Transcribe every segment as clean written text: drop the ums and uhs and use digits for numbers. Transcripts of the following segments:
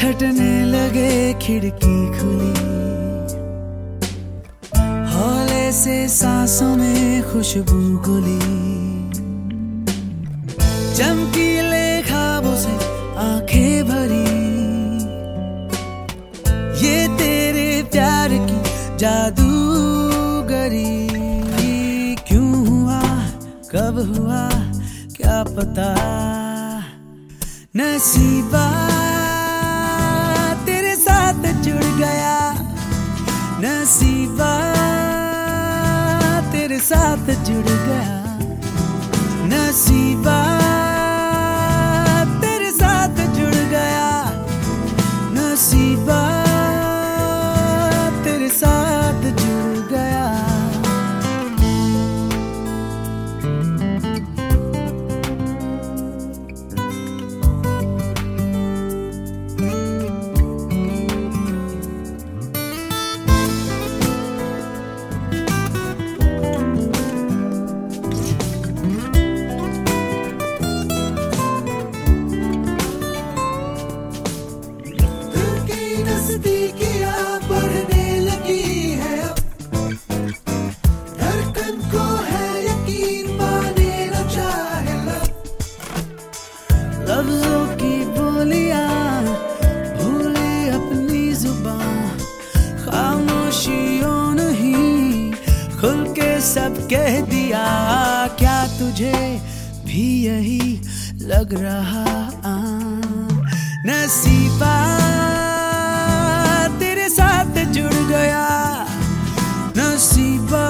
छटने लगे खिड़की खुली, हौले से सांसों में खुशबू घुली, चमकीले ख्वाबों से आंखें भरी, ये तेरे प्यार की जादूगरी। क्यों हुआ, कब हुआ, क्या पता, नसीबा तेरे साथ जुड़ गया, नसीबा तेरे साथ जुड़ गया, नसीबा तेरे साथ जुड़ गया, नसीबा तेरे साथ जुड़ गया। लफ्जों की बोलियां भूले अपनी जुबान, खामोशियों नहीं खुल के सब कह दिया। क्या तुझे भी यही लग रहा? नसीबा तेरे साथ जुड़ गया, नसीबा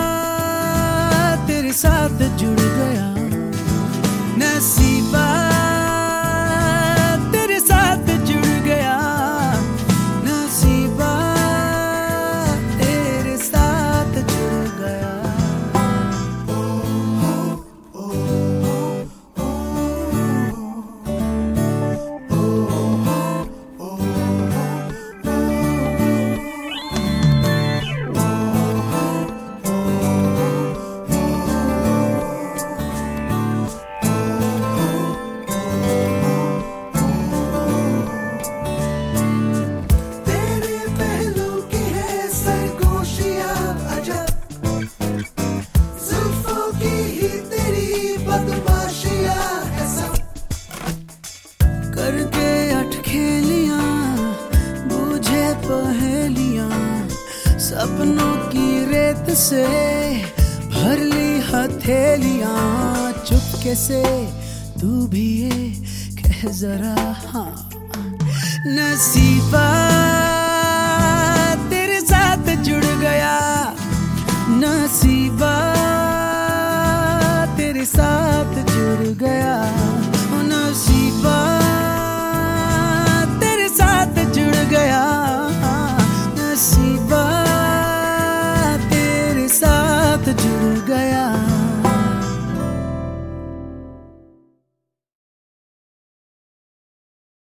तेरे साथ जुड़ गया, नसीबा तेरे साथ जुड़ गया, नसीबा तेरे साथ जुड़ गया। करके अटखेलियां बूझे पहेलियां, सपनों की रेत से भर ली हथेलियां, चुपके से तू भी ये कह जरा हाँ, नसीबा